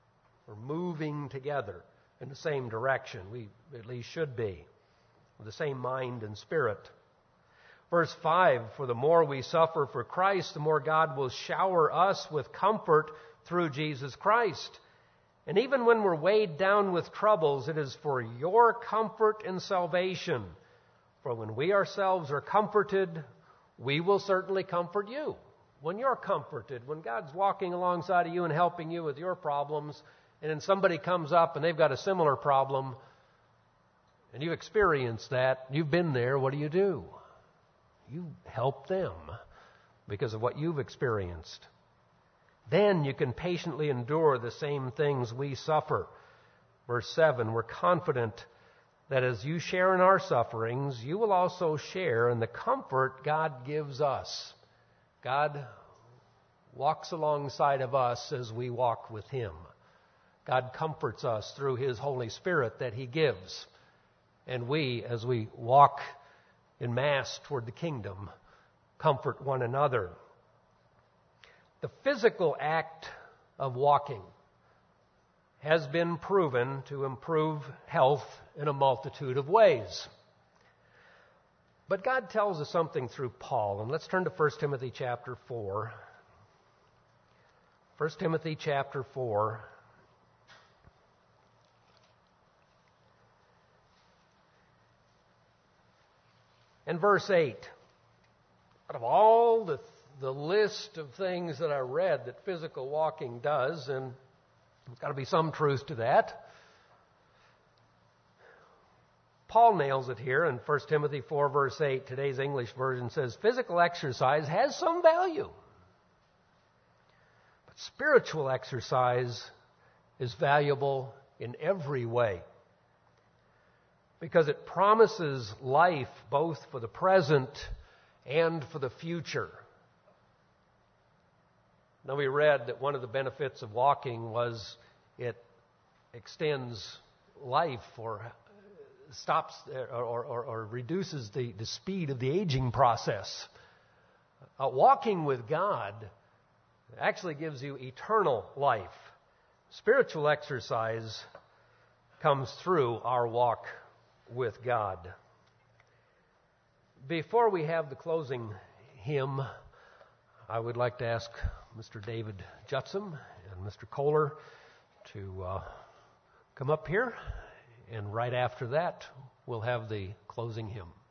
We're moving together in the same direction. We at least should be, with the same mind and spirit. Verse 5, for the more we suffer for Christ, the more God will shower us with comfort through Jesus Christ. And even when we're weighed down with troubles, it is for your comfort and salvation. For when we ourselves are comforted, we will certainly comfort you. When you're comforted, when God's walking alongside of you and helping you with your problems, and then somebody comes up and they've got a similar problem, and you experience that, you've been there, what do? You help them because of what you've experienced. Then you can patiently endure the same things we suffer. Verse 7, we're confident that as you share in our sufferings, you will also share in the comfort God gives us. God walks alongside of us as we walk with Him. God comforts us through His Holy Spirit that He gives. And we, as we walk in mass toward the kingdom, comfort one another. The physical act of walking has been proven to improve health in a multitude of ways. But God tells us something through Paul, and let's turn to 1 Timothy chapter 4. 1 Timothy chapter 4. And verse 8. Out of all the list of things that I read that physical walking does, and there's got to be some truth to that, Paul nails it here in 1 Timothy 4, verse 8. Today's English version says, physical exercise has some value. But spiritual exercise is valuable in every way, because it promises life both for the present and for the future. Now, we read that one of the benefits of walking was it extends life or stops or reduces the speed of the aging process. Walking with God actually gives you eternal life. Spiritual exercise comes through our walk with God. Before we have the closing hymn, I would like to ask Mr. David Jutsom and Mr. Kohler to come up here, and right after that, we'll have the closing hymn.